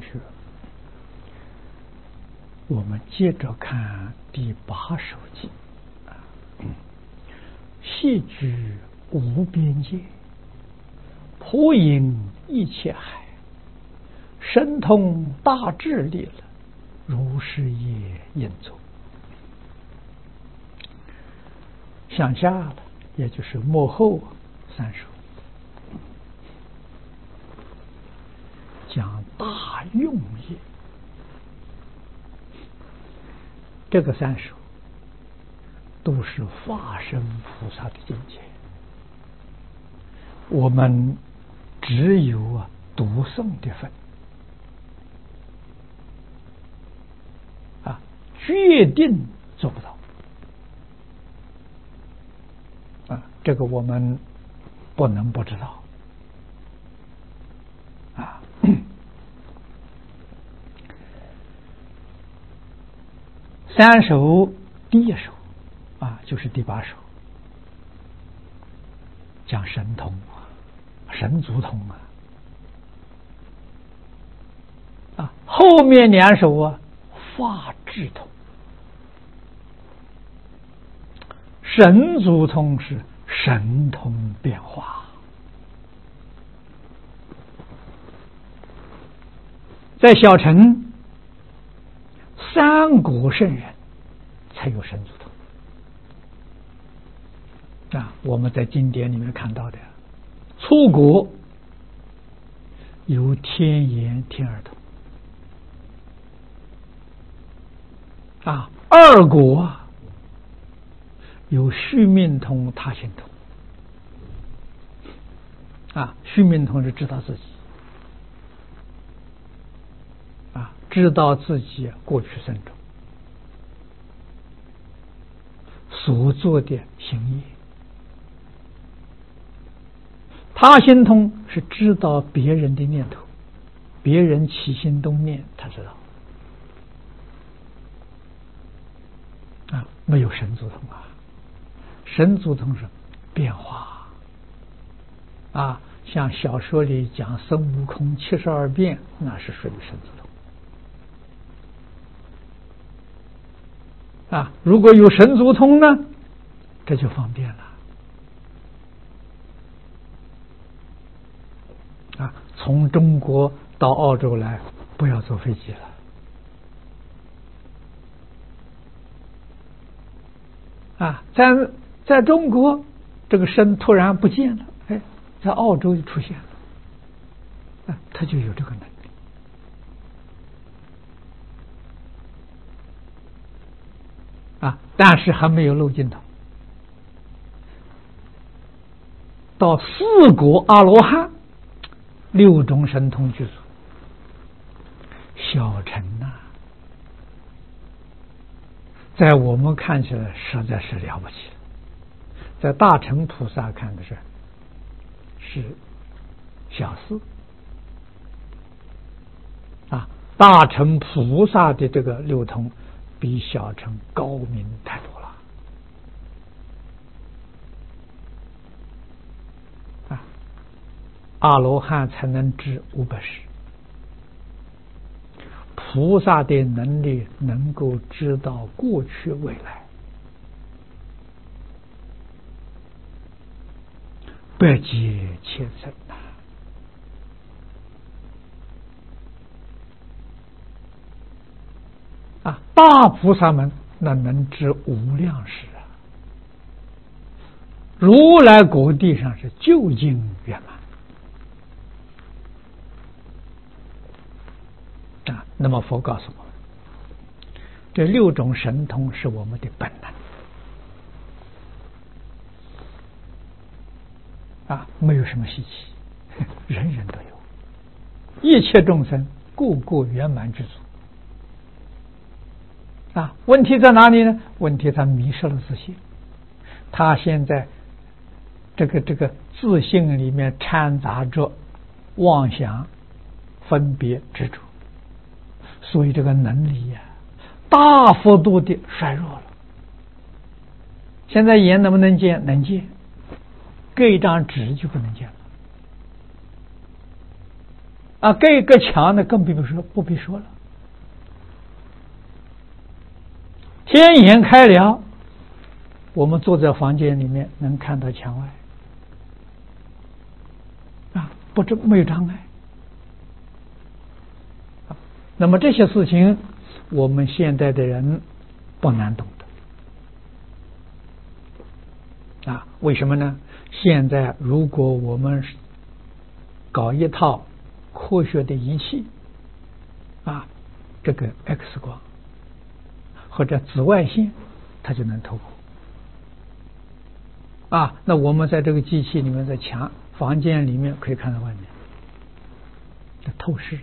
学，我们接着看第8首经。细居无边界，普引一切海，神通大智力了，如是也应作。向下了，也就是末后3首，讲大用业。这个3首都是化身菩萨的境界，我们只有读诵的份决定做不到这个我们不能不知道3首第1首就是第8首，讲神通神足通后面2首法智通。神足通是神通变化，在小乘3国圣人才有神足通我们在经典里面看到的，初国有天眼天耳通2国有须命通他心通须命通是知道自己知道自己过去生中所做的行业。他心通是知道别人的念头，别人起心动念他知道没有神足通神足通是变化像小说里讲孙悟空72变，那是属于神足通如果有神足通呢，这就方便了从中国到澳洲来不要坐飞机了在中国这个身突然不见了，在澳洲就出现了他就有这个能力但是还没有漏尽头。到4国阿罗汉6种神通具足，小乘在我们看起来实在是了不起了，在大乘菩萨看的是小事大乘菩萨的这个6通比小乘高明太多了阿罗汉才能知500世，菩萨的能力能够知道过去未来百劫千生大菩萨们那能知无量世如来国地上是究竟圆满那么佛告诉我们，这6种神通是我们的本能没有什么稀奇，人人都有，一切众生个个圆满具足问题在哪里呢？问题他迷失了自信，他现在这个自信里面掺杂着妄想、分别、执着，所以这个能力大幅度的衰弱了。现在眼能不能见？能见，隔一张纸就不能见盖个墙呢，更不必说了。天眼开了，我们坐在房间里面能看到墙外，没有障碍。那么这些事情，我们现代的人不难懂的。为什么呢？现在如果我们搞一套科学的仪器，这个 X 光或者紫外线，它就能透过。那我们在这个机器里面，在房间里面可以看到外面，这透视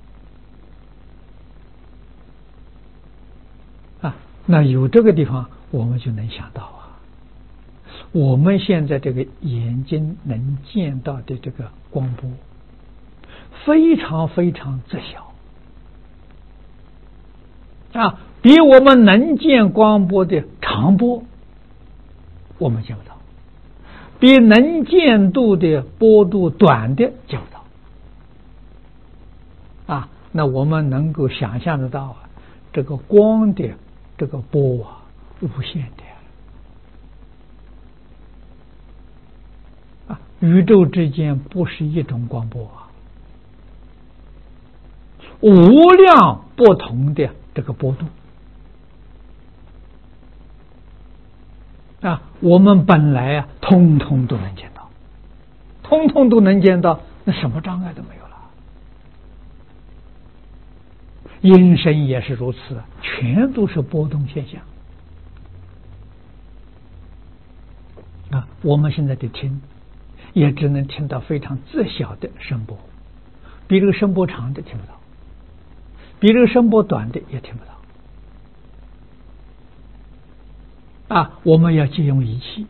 那有这个地方，我们就能想到我们现在这个眼睛能见到的这个光波，非常非常窄小比我们能见光波的长波我们见不到，比能见度的波度短的见不到。那我们能够想象得到这个光的这个波无限的。宇宙之间不是一种光波无量不同的这个波度我们本来通通都能见到，通通都能见到，那什么障碍都没有了。音声也是如此，全都是波动现象我们现在的听也只能听到非常窄小的声波，比这个声波长的听不到，比这个声波短的也听不到。我们要借用仪器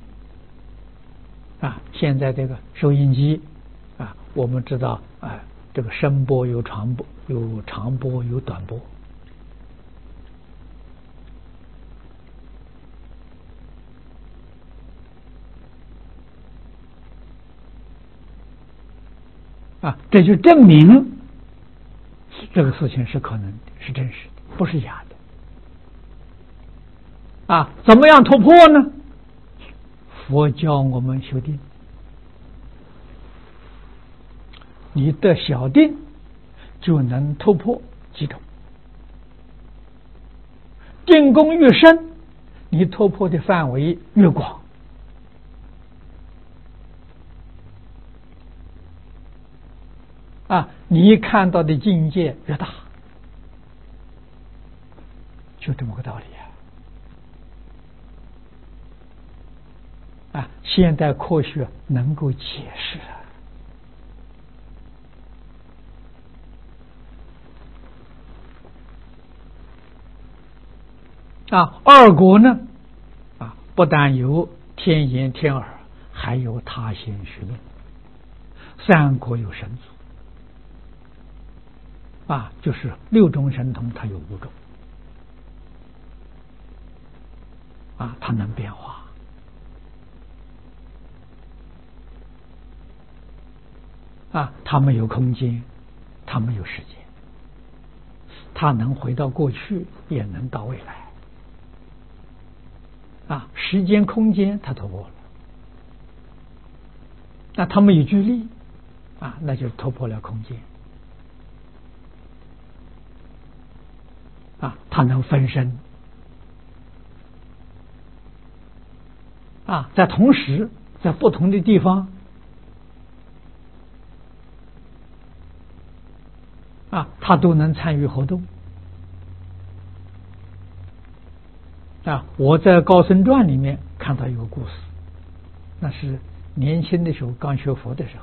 现在这个收音机我们知道这个声波有长波，有短波。这就证明这个事情是可能的，是真实的，不是假的。怎么样突破呢？佛教我们修定，你的小定就能突破几种。定功越深，你突破的范围越广。你看到的境界越大，就这么个道理现代科学能够解释二果呢不但有天眼天耳，还有他心虚论，三果有神足就是六种神通，它有5种它能变化它没有空间，它没有时间，它能回到过去，也能到未来时间空间它突破了，那它没有距离那就突破了空间它能分身在同时在不同的地方它都能参与活动我在《高僧传》里面看到一个故事，那是年轻的时候刚学佛的时候，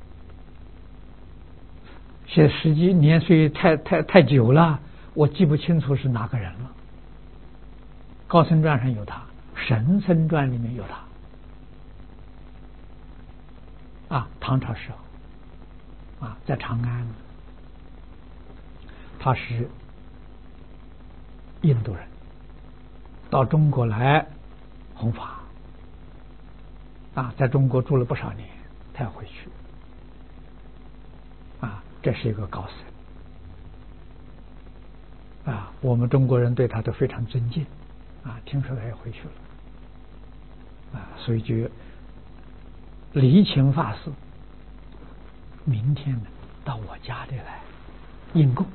现在实际年岁太久了，我记不清楚是哪个人了。高僧传上有他，神僧传里面有他唐朝时候在长安，他是印度人，到中国来弘法在中国住了不少年，他要回去这是一个高僧啊，我们中国人对他都非常尊敬啊。听说他也回去了啊，所以就离情法师明天呢到我家里来应供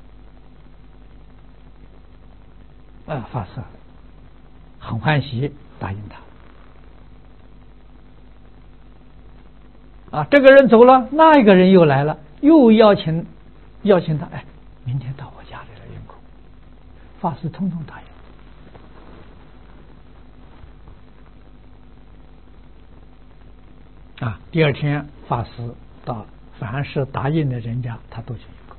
啊。法师很欢喜，答应他啊。这个人走了，那一个人又来了，又邀请他，哎，明天到我家里来应供。法师通通答应啊。第二天，法师到凡是答应的人家，他都去应供。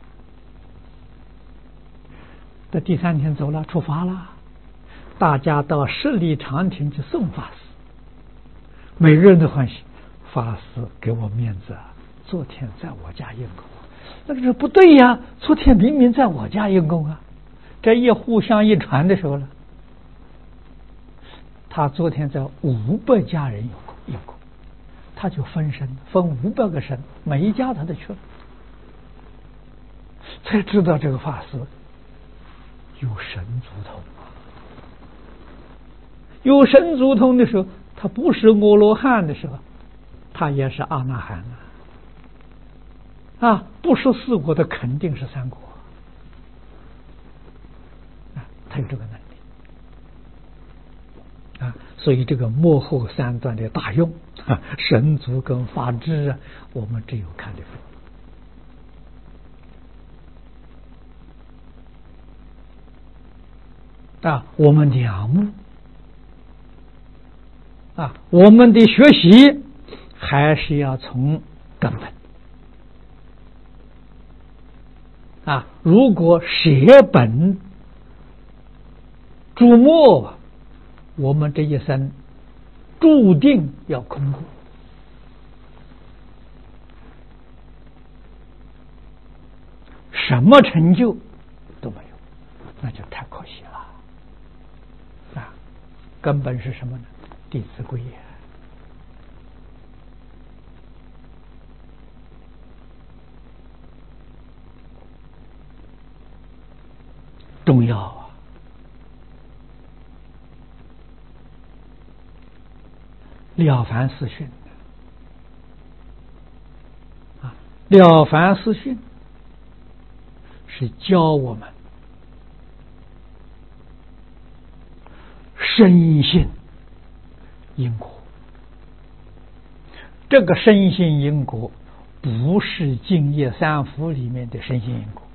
到第三天走了，出发了，大家到十里长亭去送法师，每个人都欢喜。法师给我面子啊，昨天在我家应供，那个是不对呀，昨天明明在我家应供啊。这一互相一传的时候呢，他昨天在500家人应供，他就分身分500个身，每一家他都去了，才知道这个法师有神足通啊。有神足通的时候，他不是阿罗汉的时候，他也是阿那含啊，不是4果的肯定是3果啊，他有这个能力啊。所以这个幕后3段的大用啊，神足跟法智啊，我们只有看得出啊。我们仰慕啊，我们的学习还是要从根本啊。如果舍本逐末，我们这一生注定要空过，什么成就都没有，那就太可惜了啊。根本是什么呢？《弟子规》重要啊。了凡四训啊，了凡四训是教我们深信因果。这个深信因果不是净业三福里面的深信因果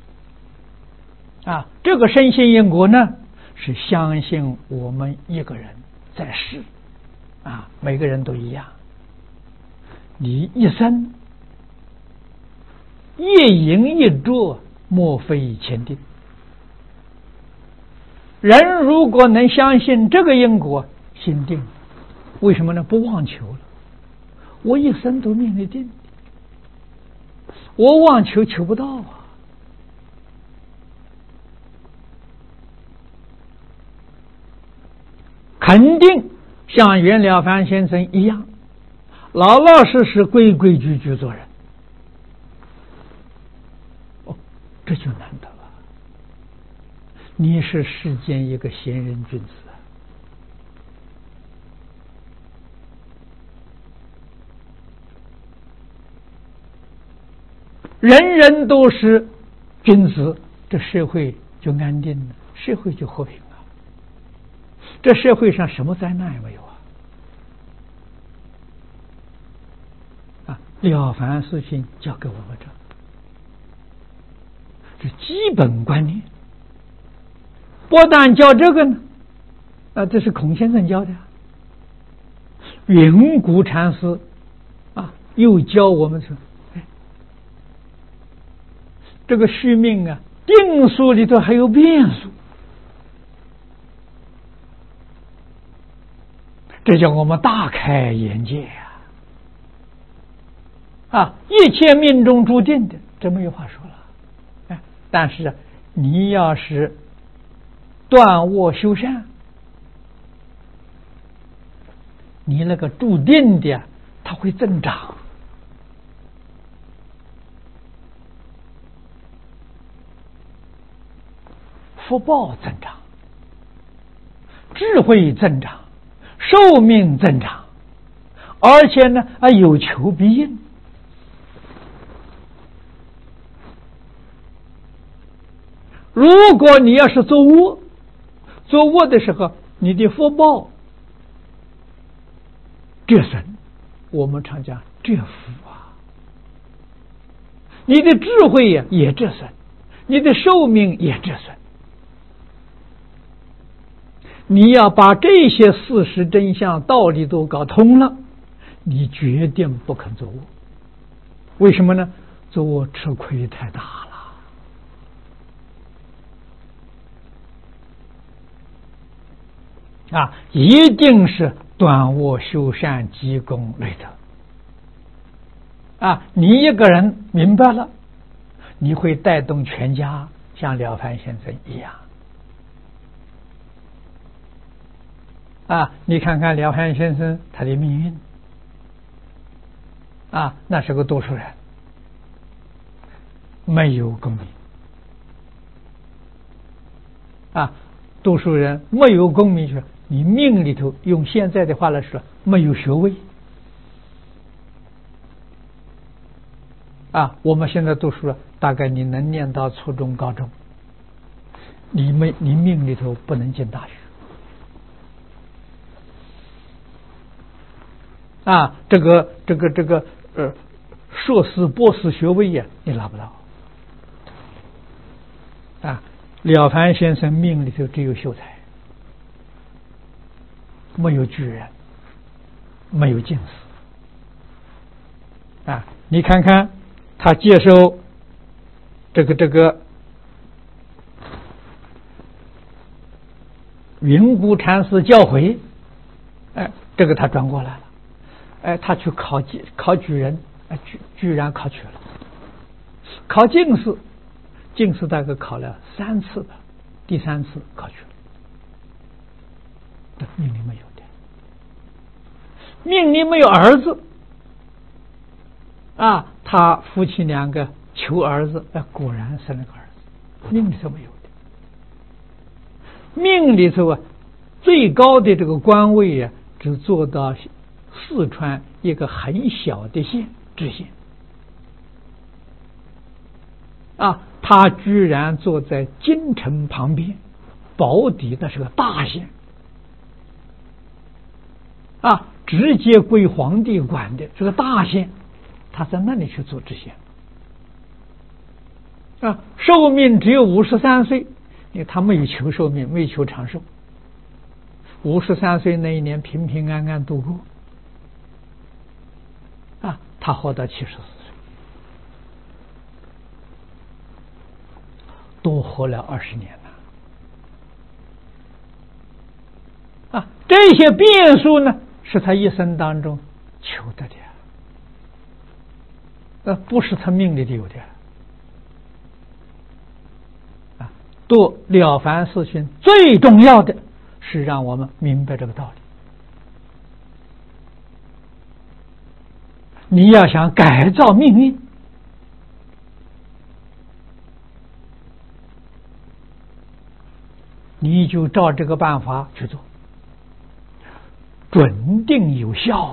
啊，这个深信因果呢，是相信我们一个人在世啊，每个人都一样，你一生一饮一啄，莫非前定。人如果能相信这个因果，心定，为什么呢？不妄求了。我一生都面对定，我妄求求不到啊。肯定像袁了凡先生一样，老老实实规规矩矩做人。哦，这就难得了。你是世间一个贤人君子啊，人人都是君子，这社会就安定了，社会就和平了。这社会上什么灾难也没有啊！了凡四训教给我们这基本观念。不但教这个呢，这是孔先生教的。云谷禅师又教我们说，这个续命啊，定数里头还有变数，这叫我们大开眼界一切命中注定的，这没有话说了。但是你要是断恶修善，你那个注定的它会增长福报增长，智慧增长，寿命增长，而且呢有求必应。如果你要是做恶的时候，你的福报折损，我们常讲折福啊，你的智慧也折损，你的寿命也折损。你要把这些事实真相道理都搞通了，你决定不肯做恶。为什么呢？做恶吃亏太大了啊！一定是断恶修善，积功累德啊！你一个人明白了，你会带动全家，像了凡先生一样啊！你看看了凡先生他的命运啊，那是个读书人，没有功名啊！读书人没有功名，就是你命里头，用现在的话来说，没有学位啊！我们现在读书了，大概你能念到初中、高中，你命里头不能进大学啊！这个硕士、博士学位你拿不到啊！了凡先生命里头只有秀才，没有举人，没有进士啊！你看看他接受这个云谷禅师教诲，这个他转过来了，他去考举人，居然考取了，考进士大概考了3次吧，第3次考取了，命里没有的，命里没有儿子啊！他夫妻2个求儿子，果然生了个儿子，命里头没有的。命里头最高的这个官位只做到四川一个很小的县知县啊，他居然坐在京城旁边，保底的是个大县啊，直接归皇帝管的这个大县，他在那里去做知县啊，寿命只有53岁，因为他没有求寿命，没有求长寿，53岁那一年平平安安度过啊，他活到74岁，多活了20年了啊！这些变数呢，是他一生当中求得的，不是他命里的有的啊！读了凡四训最重要的是让我们明白这个道理。你要想改造命运，你就照这个办法去做，准定有效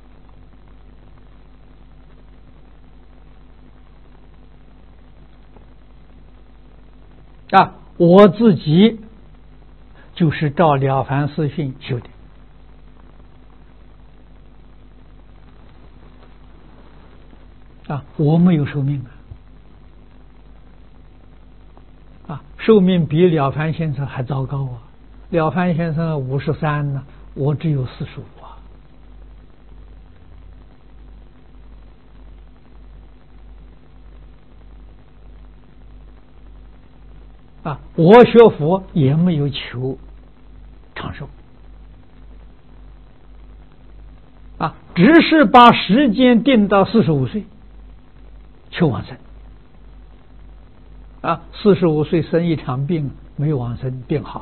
啊！我自己就是照了凡四训修的啊，我没有寿命啊，寿命比了凡先生还糟糕啊！了凡先生53呢，我只有45啊！我学佛也没有求长寿啊，只是把时间定到45岁。求往生啊！45岁生一场病，没有往生，病好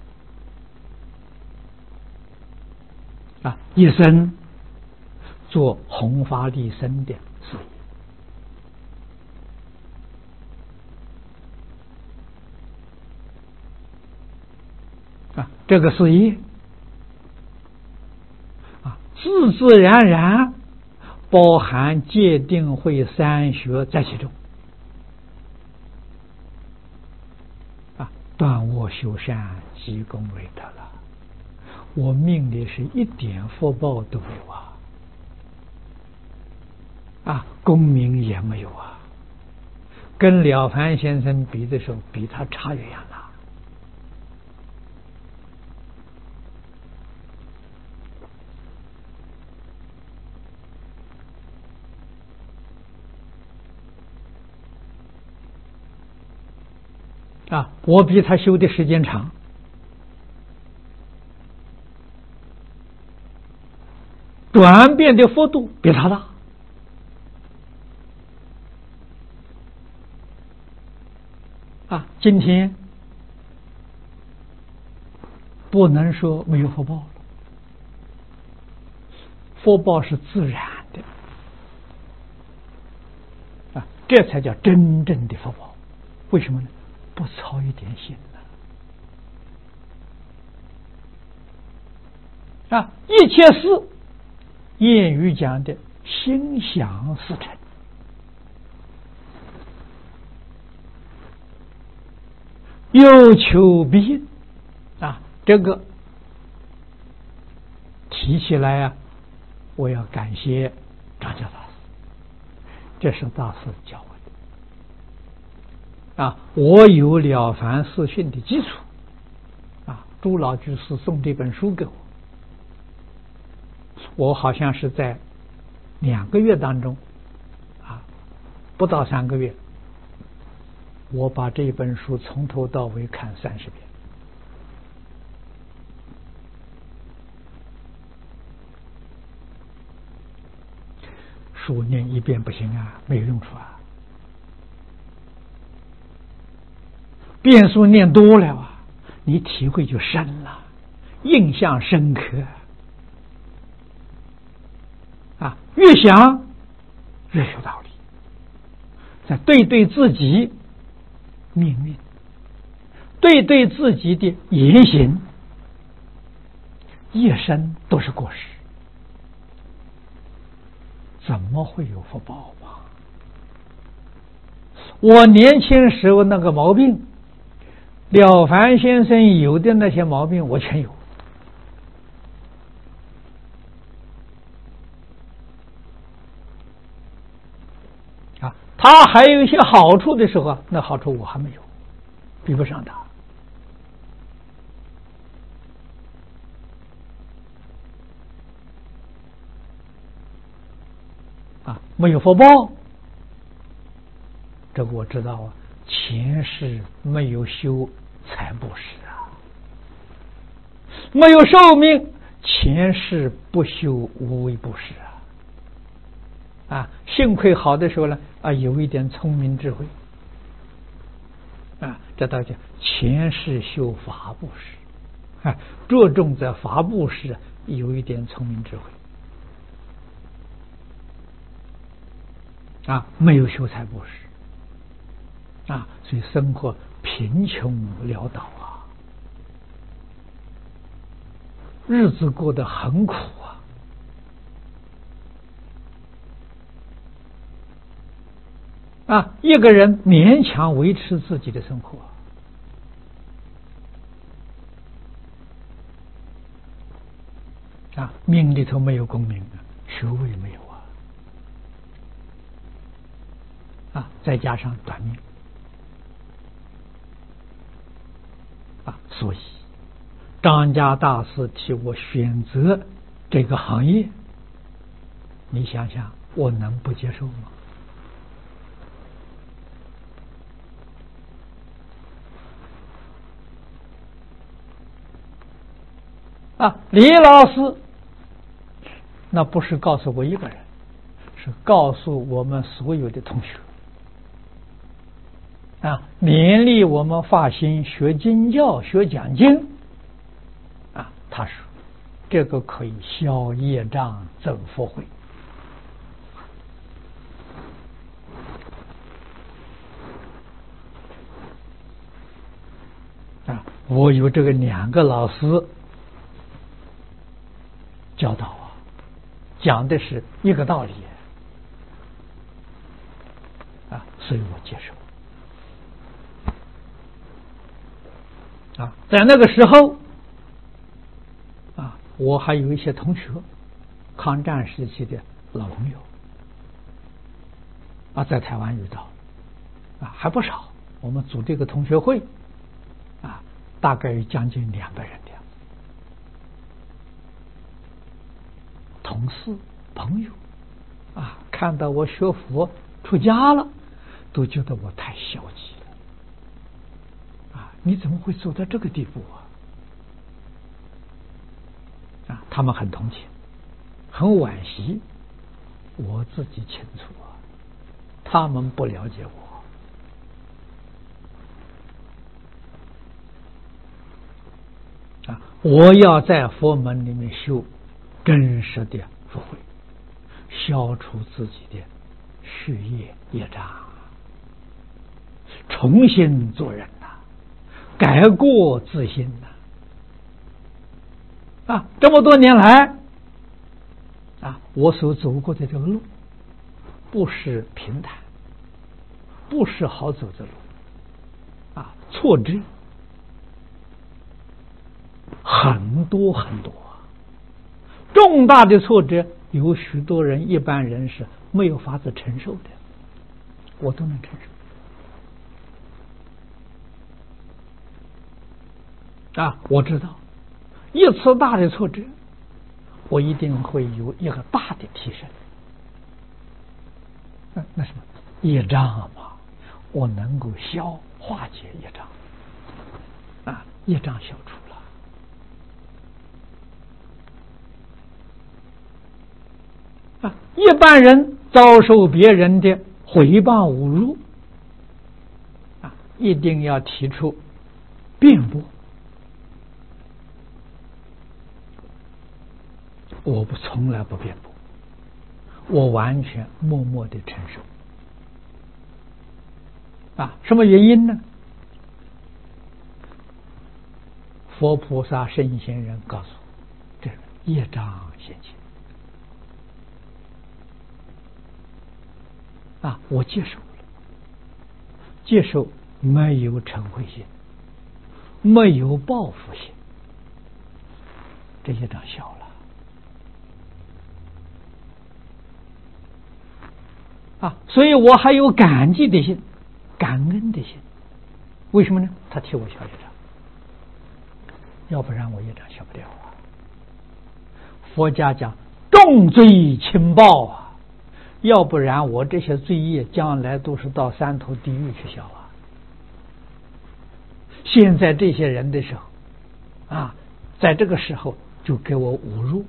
了啊！一生做弘法利生的事业这个事业自自然然包含戒定慧三学在其中断我修善，积功累德了。我命里是一点福报都没有功名也没有跟了凡先生比的时候，比他差远了。我比他修的时间长，转变的幅度比他大。今天不能说没有福报了，福报是自然的这才叫真正的福报。为什么呢？不操一点心一切事谚语讲的心想事成，有求必应这个提起来我要感谢张家大师，这是大师教我的我有了凡四训的基础朱老居士送这本书给我好像是在2个月当中不到3个月，我把这本书从头到尾看30遍。书念一遍不行没有用处遍数念多了你体会就深了，印象深刻越想越有道理，在对自己命运，对自己的言行，一生都是过失，怎么会有福报我年轻时候那个毛病，了凡先生有的那些毛病我全有他还有一些好处的时候那好处我还没有，比不上他没有福报，这个我知道前世没有修财布施没有寿命，前世不修无为布施幸亏好的时候呢有一点聪明智慧这道叫前世修法布施着重在法布施有一点聪明智慧没有修财布施所以生活贫穷潦倒日子过得很苦一个人勉强维持自己的生活命里头没有功名学位没有再加上短命所以张家大师替我选择这个行业，你想想我能不接受吗？李老师那不是告诉我一个人，是告诉我们所有的同学勉励我们发心学经教学讲经他说这个可以消业障增福慧我有这个2个老师教导啊，讲的是一个道理啊，所以我接受啊。在那个时候啊，我还有一些同学，抗战时期的老朋友啊，在台湾遇到啊，还不少。我们组这个同学会啊，大概有将近200人的同事朋友啊，看到我学佛出家了，都觉得我太消极了啊！你怎么会走到这个地步啊？他们很同情，很惋惜，我自己清楚啊，他们不了解我啊！我要在佛门里面修真实的福慧，消除自己的事业业障，重新做人改过自新啊！这么多年来啊，我所走过的这个路不是平坦，不是好走的路啊，挫折很多很多，重大的挫折有许多人一般人是没有法子承受的，我都能承受啊！我知道一次大的挫折，我一定会有一个大的提升。那什么业障嘛，我能够化解业障啊，业障消除了啊。一般人遭受别人的诽谤侮辱啊，一定要提出辩驳。我从来不辩驳，我完全默默的承受啊。什么原因呢？佛菩萨圣贤人告诉我，这业障现前啊，我接受了，接受没有嗔恚心，没有报复心，这业障小了啊，所以我还有感激的心，感恩的心。为什么呢？他替我消业障，要不然我业障消不了啊。佛家讲重罪轻报啊，要不然我这些罪业将来都是到三途地狱去消啊。现在这些人的时候啊，在这个时候就给我侮辱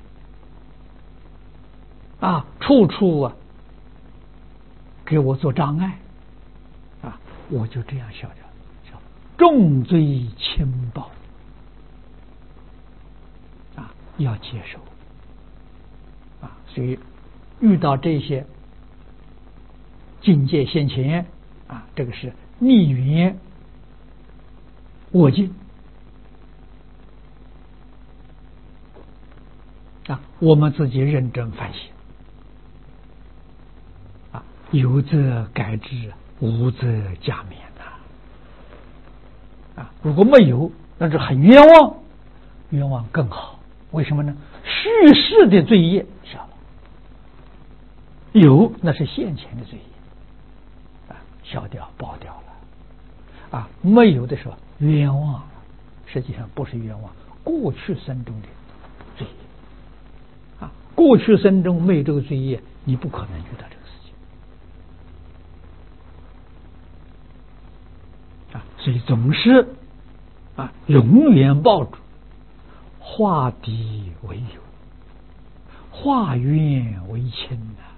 啊，处处啊给我做障碍啊，我就这样消掉，重罪轻报啊，要接受啊。所以遇到这些境界现前啊，这个是逆缘我境啊，我们自己认真反省啊，有则改之，无则加勉啊。如果没有，那是很冤枉，冤枉更好。为什么呢？蓄世的罪业消了，有那是现前的罪业啊，消掉报掉了啊。没有的时候冤枉，实际上不是冤枉，过去生中的罪业啊，过去生中没有这个罪业，你不可能遇到这个事情啊。所以总是啊，永远抱住化敌为友，化冤为亲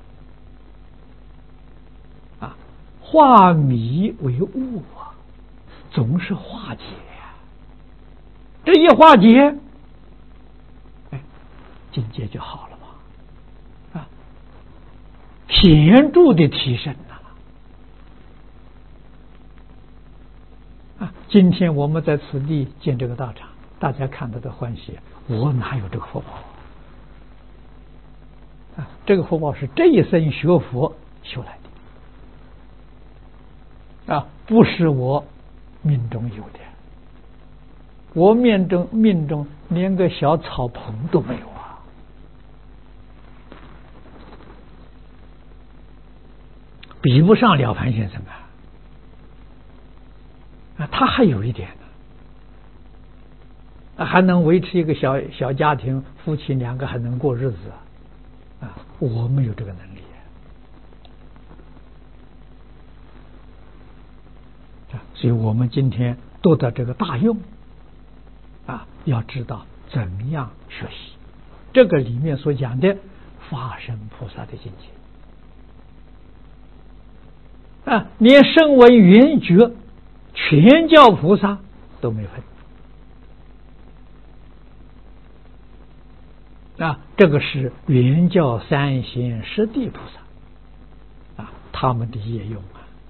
啊，化迷为悟啊，总是化解呀。这一化解，哎，境界就好了嘛啊，显著的提升啊， 今天我们在此地建这个道场，大家看到的欢喜，我哪有这个福报啊？这个福报是这一生学佛修来的啊，不是我命中有的。我命中连个小草棚都没有啊！比不上了凡先生啊！他还有一点呢，还能维持一个小家庭，夫妻两个还能过日子啊！我没有这个能力啊！所以我们今天多得这个大用。要知道怎么样学习，这个里面所讲的法身菩萨的境界连声闻缘觉全教菩萨都没分这个是原教三贤十地菩萨他们的业用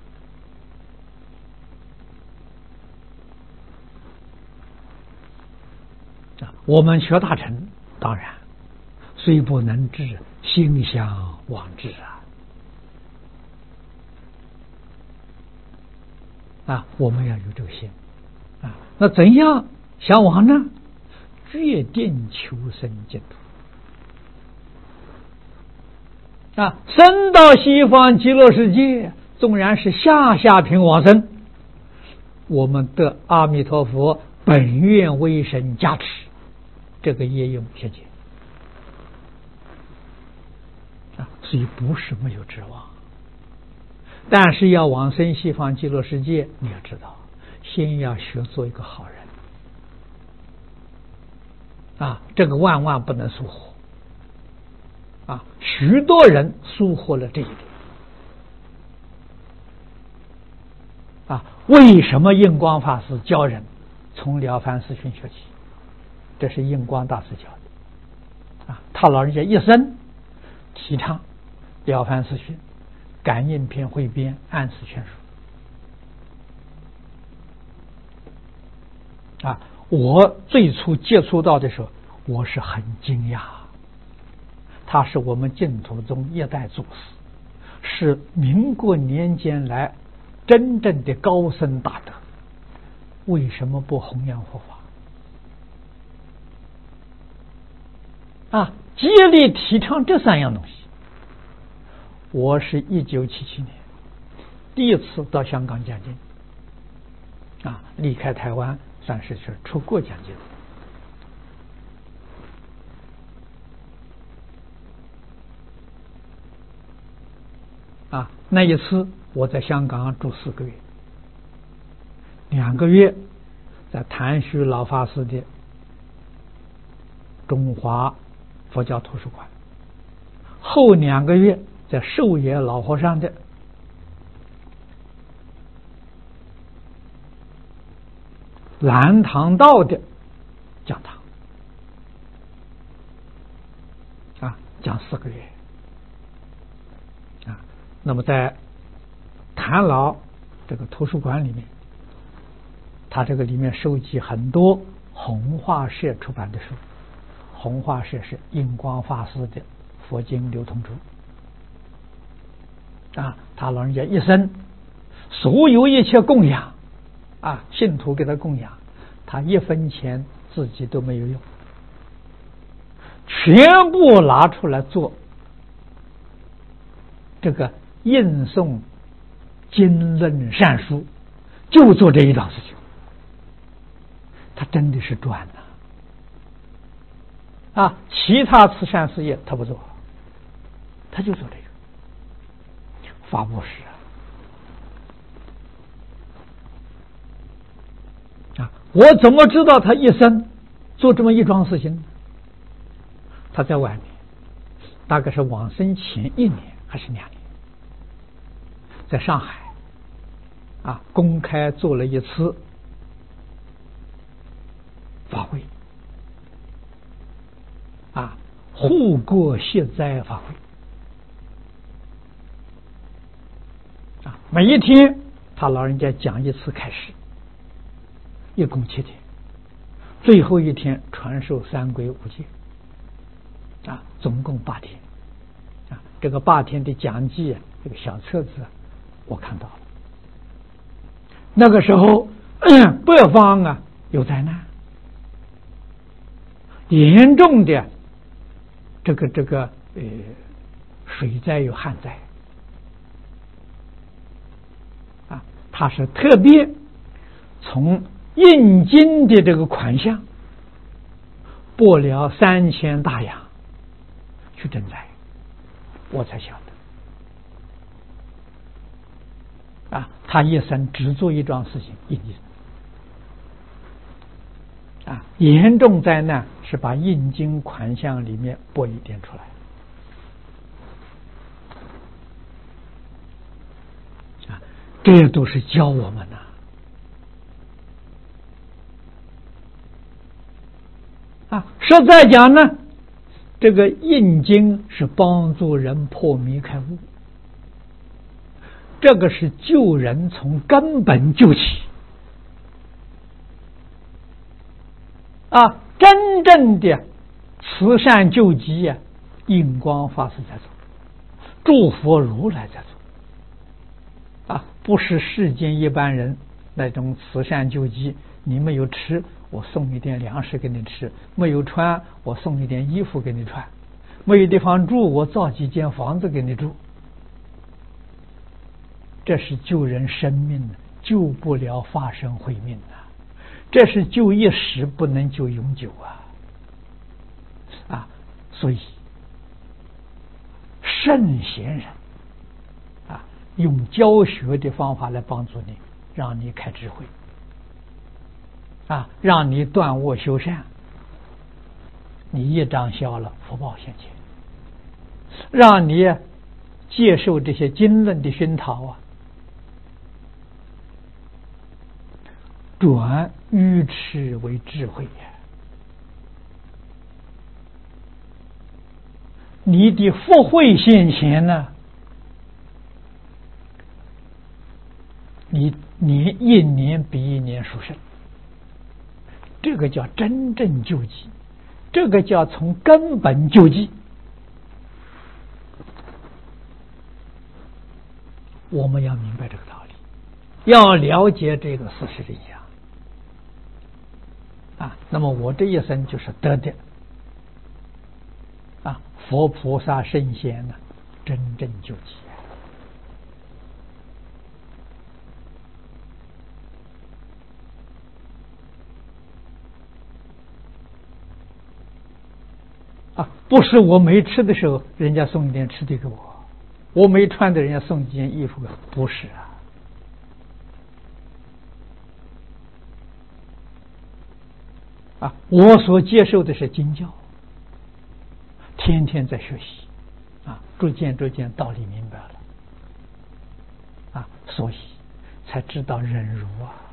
我们学大乘，当然虽不能至，心向往至我们要有这个心那怎样向往呢？决定求生净土生到西方极乐世界，纵然是下品往生，我们得阿弥陀佛本愿威神加持，这个业用现前所以不是没有指望，但是要往生西方极乐世界，你要知道，先要学做一个好人这个万万不能疏忽许多人疏忽了这一点为什么印光法师教人从了凡四训学起？这是印光大师教的他老人家一生提倡了凡四训、感应篇汇编、暗示全书我最初接触到的时候，我是很惊讶，他是我们净土宗一代祖师，是民国年间来真正的高僧大德，为什么不弘扬佛法竭力提倡这三样东西？我是1977年第一次到香港讲经离开台湾，算是出国讲经那一次我在香港住4个月，2个月在谭旭老法师的中华佛教图书馆，后2个月在寿野老和尚的南塘道的讲堂讲4个月那么在谭老这个图书馆里面，他这个里面收集很多弘化社出版的书，弘化社是印光法师的佛经流通书他老人家一生所有一切供养信徒给他供养，他1分钱自己都没有用，全部拿出来做这个印诵经论善书，就做这一档事情，他真的是赚其他慈善事业他不做，他就做这个法布施我怎么知道他一生做这么一桩事情？他在外面大概是往生前1年还是2年，在上海公开做了一次法会护国息灾法会每一天他老人家讲一次开示一共7天，最后一天传授三皈五戒，总共8天，这个8天的讲记，这个小册子我看到了。那个时候北方有灾难，严重的这个水灾有旱灾，他是特别从印经的这个款项拨了3000大洋去赈灾，我才晓得他一生只做一桩事情，印经。严重灾难是把印经款项里面拨一点出来。这都是教我们实在讲呢，这个印经是帮助人破迷开悟，这个是救人从根本救起真正的慈善救济印光法师在做，诸佛如来在做不是世间一般人那种慈善救济，你没有吃我送一点粮食给你吃，没有穿我送一点衣服给你穿，没有地方住我造几间房子给你住。这是救人生命，救不了法身慧命这是救一时，不能救永久所以圣贤人用教学的方法来帮助你，让你开智慧让你断恶修善，你业障消了，福报现前，让你接受这些经论的熏陶转愚痴为智慧你的福慧现前呢，你一年比一年殊胜，这个叫真正救济，这个叫从根本救济。我们要明白这个道理，要了解这个事实真相那么我这一生就是得的佛菩萨圣贤真正救济不是我没吃的时候人家送一点吃的给我没穿的人家送几件衣服给我，不是我所接受的是经教，天天在学习逐渐道理明白了所以才知道忍辱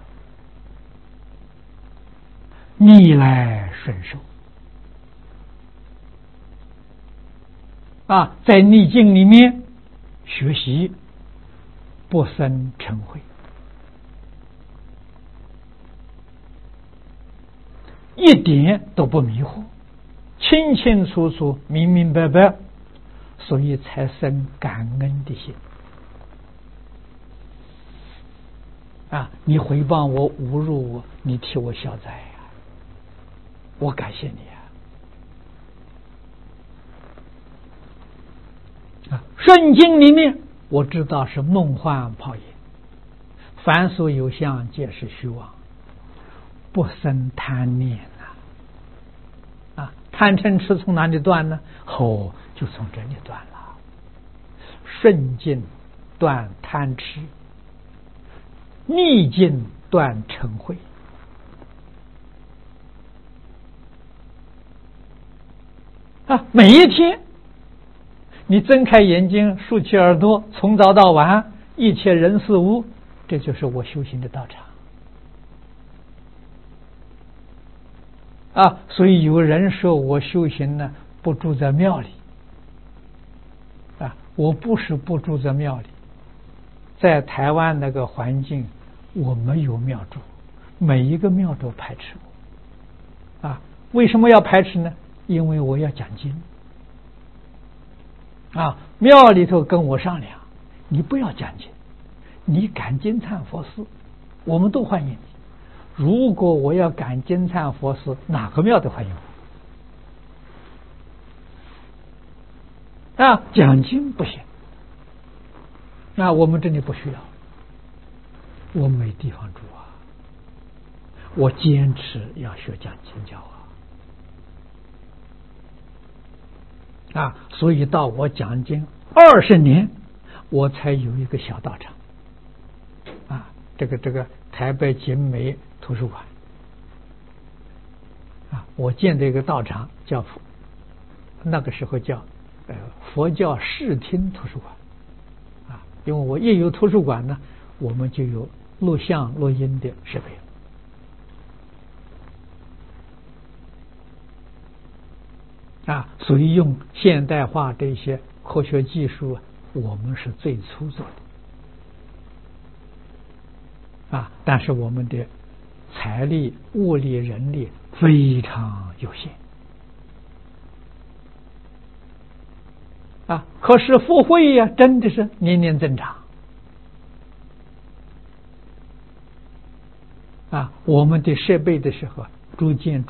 逆来顺受在逆境里面学习不生嗔恚，一点都不迷惑，清清楚楚明明白白，所以才生感恩的心你回谤我侮辱我，你替我消灾我感谢你圣经里面我知道是梦幻泡影，凡所有相皆是虚妄，不生贪念贪嗔痴从哪里断呢？就从这里断了。顺境断贪痴，逆境断嗔恚每一天你睁开眼睛，竖起耳朵，从早到晚，一切人事物，这就是我修行的道场所以有人说我修行呢不住在庙里我不是不住在庙里，在台湾那个环境我没有庙住， 每一个庙都排斥我啊。为什么要排斥呢？因为我要讲经啊。庙里头跟我商量，你不要讲经，你赶金忏佛事，我们都欢迎你。如果我要赶金忏佛事，哪个庙都欢迎我啊。讲经不行，那我们这里不需要，我没地方住啊，我坚持要学讲经教啊，所以到我讲经20年，我才有一个小道场啊，这个台北景美图书馆啊，我建的一个道场叫那个时候叫佛教视听图书馆啊，因为我一有图书馆呢，我们就有录像录音的设备啊，所以用现代化这些科学技术，我们是最粗糙的啊，但是我们的财力、物力、人力非常有限啊。可是福慧呀，真的是年年增长啊。我们的设备的时候，逐渐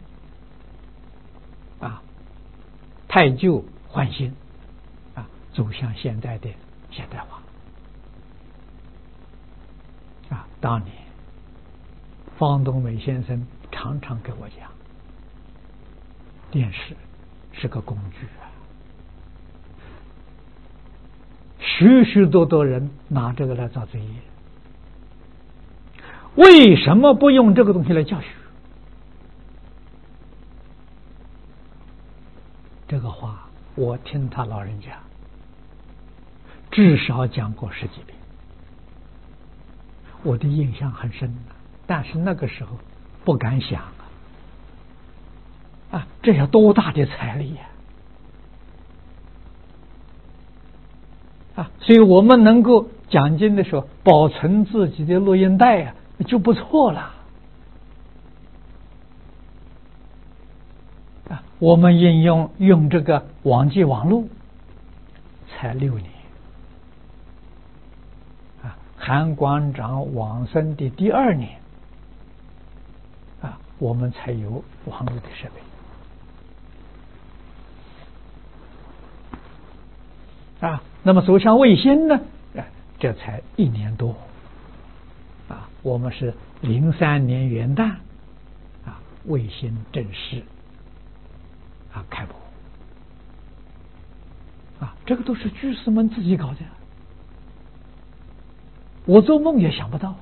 啊，太旧换新啊，走向现代的现代化啊。当年方东美先生常常给我讲，电视是个工具啊，许许多多人拿这个来造罪业，为什么不用这个东西来教学？这个话我听他老人家至少讲过10几遍，我的印象很深，但是那个时候不敢想啊，这要多大的财力啊！所以我们能够讲经的时候保存自己的录音带啊，就不错了啊。我们用这个网际网络才6年啊，韩馆长往生的第2年啊，我们才有网络的设备啊。那么走向卫星呢，这才1年多啊。我们是03年元旦啊，卫星正式啊开播啊，这个都是居士们自己搞的，我做梦也想不到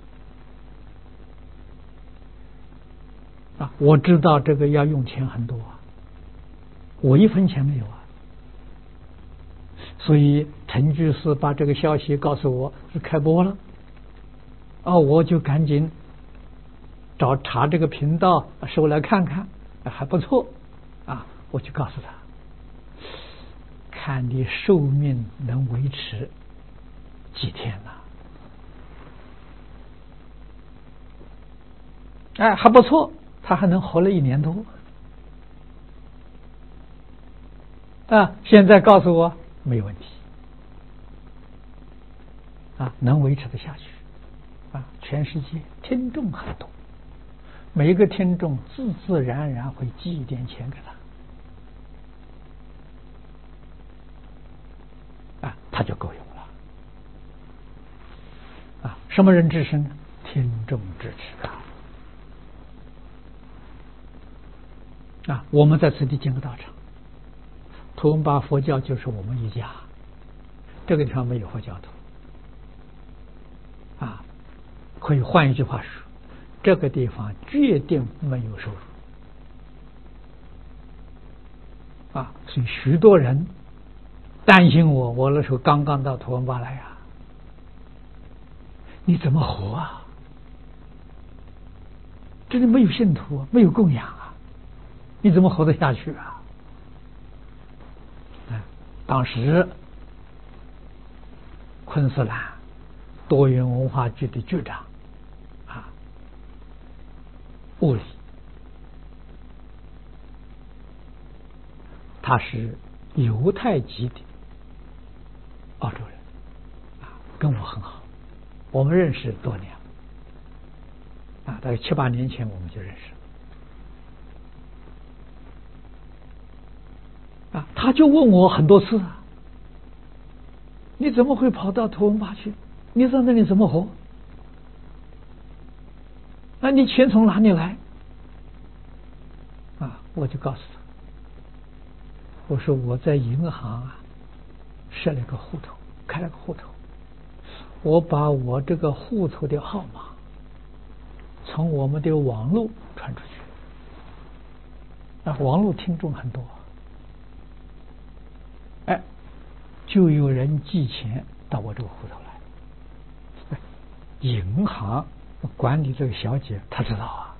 啊！我知道这个要用钱很多啊，我1分钱没有啊。所以陈居士把这个消息告诉我是开播了，我就赶紧查这个频道收来看看，还不错啊，我就告诉他，看你寿命能维持几天呢？还不错，他还能活了1年多啊。现在告诉我没有问题啊，能维持得下去啊。全世界听众很多，每一个听众自自然然会寄一点钱给他啊，他就够用了啊。什么人支持呢？听众支持啊。我们在此地建个道场，图文巴佛教就是我们一家，这个地方没有佛教徒啊。可以换一句话说，这个地方决定没有收入啊。所以许多人担心我那时候刚刚到图文巴来啊，你怎么活啊？这里没有信徒，没有供养啊，你怎么活得下去啊？当时昆士兰多元文化局的局长啊， 物理，他是犹太籍的澳洲人，跟我很好，我们认识多年，大概7、8年前我们就认识。他就问我很多次你怎么会跑到图文巴去？你在那里怎么活？你钱从哪里来？我就告诉他，我说我在银行设了个户头，开了个户头，我把我这个户头的号码从我们的网络传出去，网络听众很多，就有人寄钱到我这个户头来。银行管理这个小姐她知道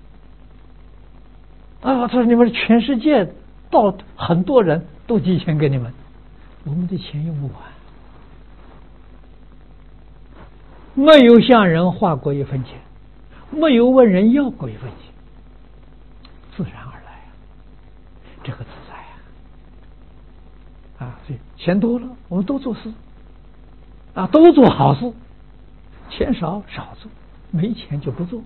她说你们全世界到很多人都寄钱给你们，我们的钱用不完，没有向人花过一分钱，没有问人要过一分钱，自然而来这个自在所以钱多了我们都做事都做好事，钱少做，没钱就不做，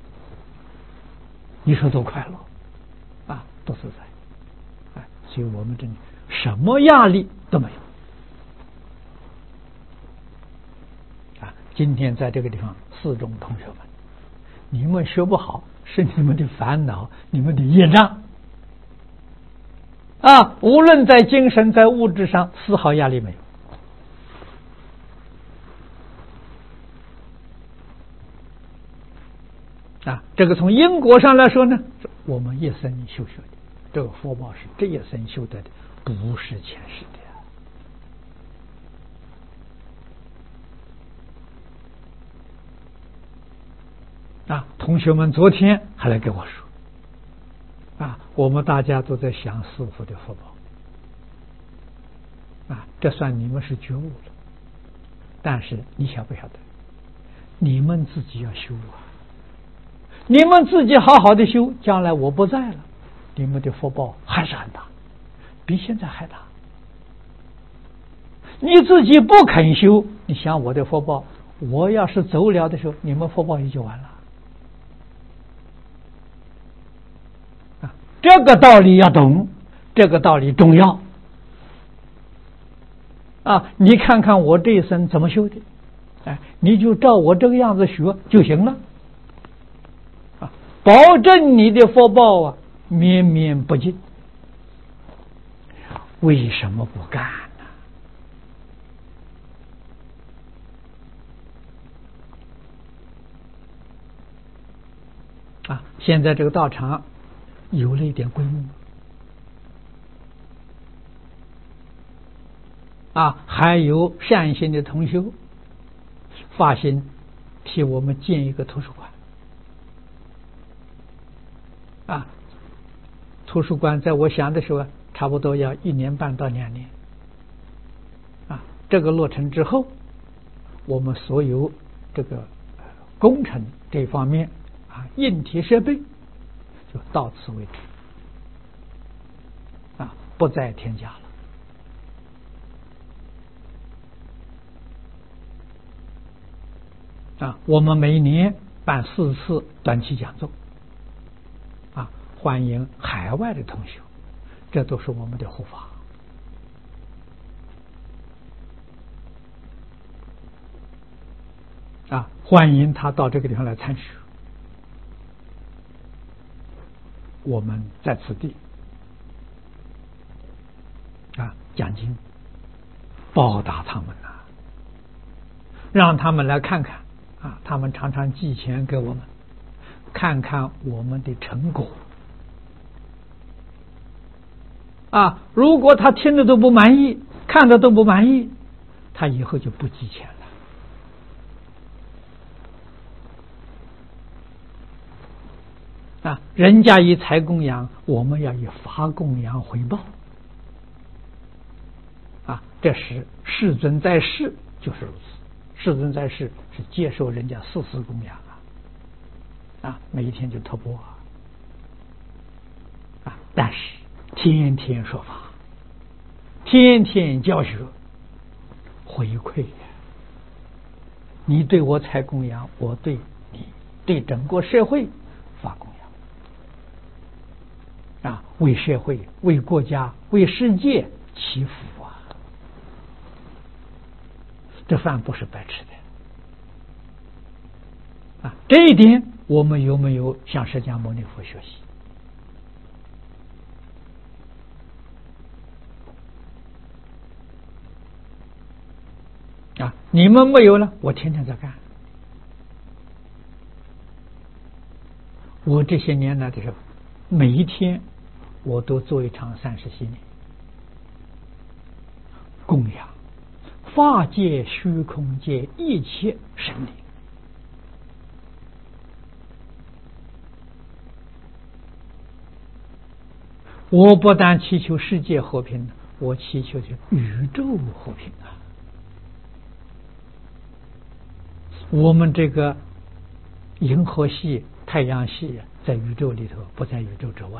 你说多快乐多自在所以我们这里什么压力都没有今天在这个地方4中同学们，你们学不好是你们的烦恼，你们的业障无论在精神在物质上丝毫压力没有这个从因果上来说呢，我们一生修学的这个福报是这一生修得的，不是前世的同学们昨天还来跟我说我们大家都在享师父的福报这算你们是觉悟了，但是你晓不晓得你们自己要修你们自己好好的修，将来我不在了，你们的福报还是很大，比现在还大。你自己不肯修，你想我的福报，我要是走了的时候，你们福报也就完了这个道理要懂，这个道理重要你看看我这一生怎么修的你就照我这个样子学就行了保证你的福报绵绵不尽。为什么不干呢现在这个道场有了一点规模还有善心的同修发心替我们建一个图书馆图书馆在我想的时候差不多要1年半到2年这个落成之后，我们所有这个工程这方面硬体设备就到此为止不再添加了我们每年办4次短期讲座欢迎海外的同学，这都是我们的护法欢迎他到这个地方来参学，我们在此地讲经报答他们让他们来看看他们常常寄钱给我们，看看我们的成果如果他听的都不满意，看的都不满意，他以后就不寄钱了人家以财供养，我们要以法供养回报这时世尊在世就是如此，世尊在世是接受人家4次供养每一天就突破但是天天说法，天天教学，回馈你对我采供养，我对你，对整个社会发供养为社会、为国家、为世界祈福这饭不是白吃的这一点我们有没有向释迦牟尼佛学习？你们没有了，我天天在干。我这些年来的时候，每一天我都做一场30系列供养法界、虚空界一切神灵。我不但祈求世界和平，我祈求的宇宙和平我们这个银河系、太阳系在宇宙里头，不在宇宙之外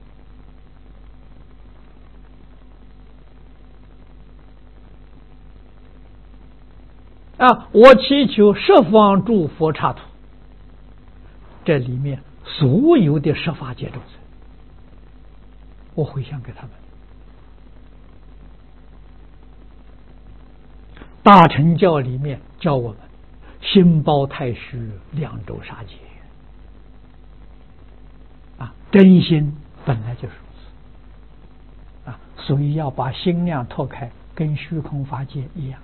我祈求十方诸佛刹土，这里面所有的十法界众生，我回向给他们。大乘教里面教我们心包太虚，两周杀劫真心本来就是如此所以要把心量拓开，跟虚空法界一样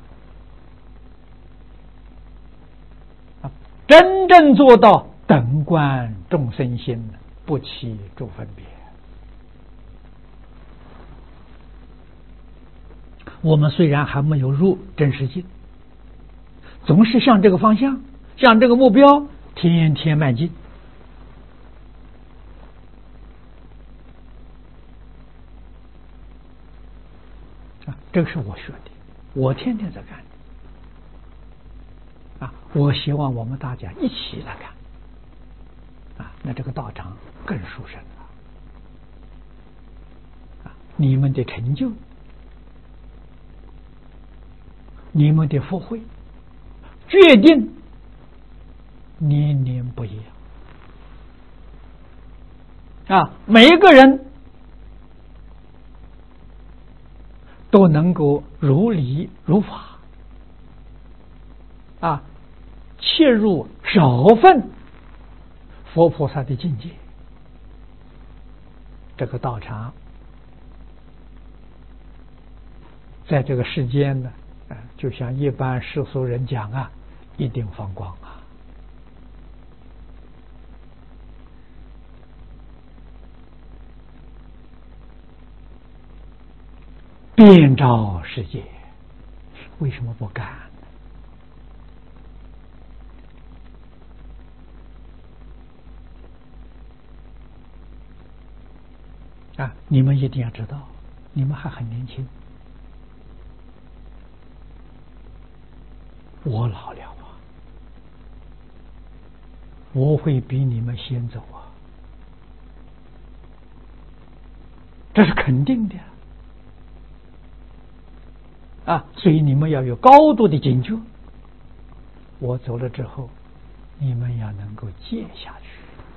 真正做到等观众生心，不起诸分别。我们虽然还没有入真实境，总是向这个方向，向这个目标天天迈进这个是我学的，我天天在干我希望我们大家一起来干那这个道场更殊胜了你们的成就，你们的福慧决定年年不一样每一个人都能够如理如法切入少分佛菩萨的境界。这个道场在这个世间呢就像一般世俗人讲一定放光遍照世界，为什么不干你们一定要知道，你们还很年轻，我老了我会比你们先走这是肯定的所以你们要有高度的警觉，我走了之后你们要能够接下去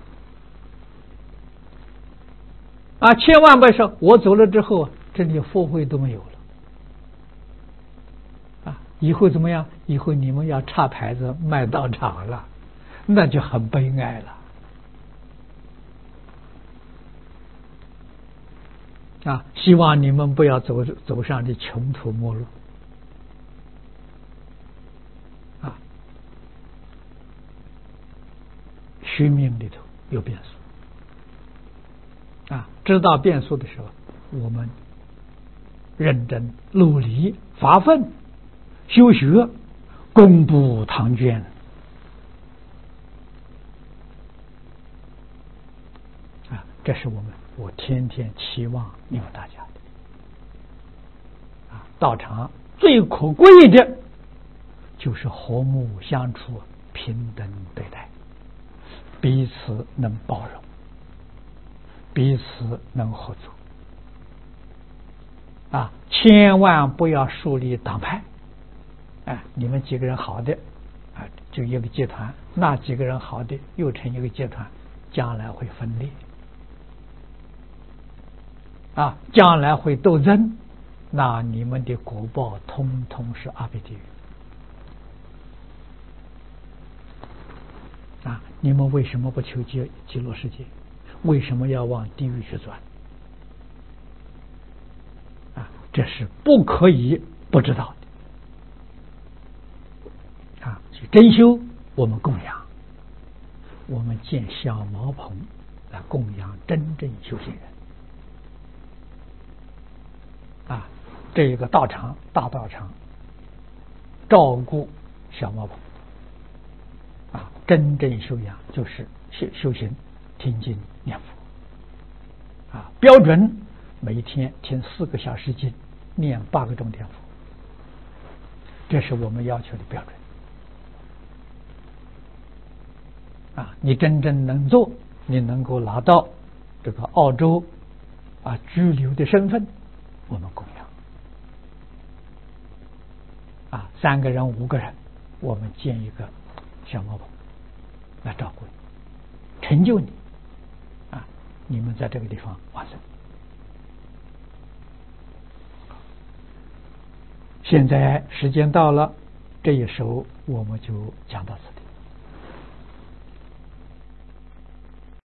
千万不要说我走了之后这里佛会都没有了以后怎么样？以后你们要插牌子卖道场了，那就很悲哀了希望你们不要走上的穷途末路虚命里头有变数知道变数的时候，我们认真努力发奋修学，公布唐卷这是我天天期望你们大家的道场最可贵的就是和睦相处，平等对待， 彼此能包容，彼此能合作。千万不要树立党派。你们几个人好的，就一个集团；那几个人好的，又成一个集团，将来会分裂，将来会斗争，那你们的果报通通是阿鼻地狱。你们为什么不求极乐世界？为什么要往地狱去钻？这是不可以不知道的。所以真修，我们供养，我们建小茅棚来供养真正修行人。这一个大道场照顾小茅棚。真正修养就是修行听经念佛。标准每一天听4个小时经，念8个钟点佛，这是我们要求的标准。你真正能做，你能够拿到这个澳洲居留的身份，我们供养。3个人5个人，我们建一个小茅棚来照顾你，成就你。你们在这个地方完成。现在时间到了，这一首我们就讲到此地。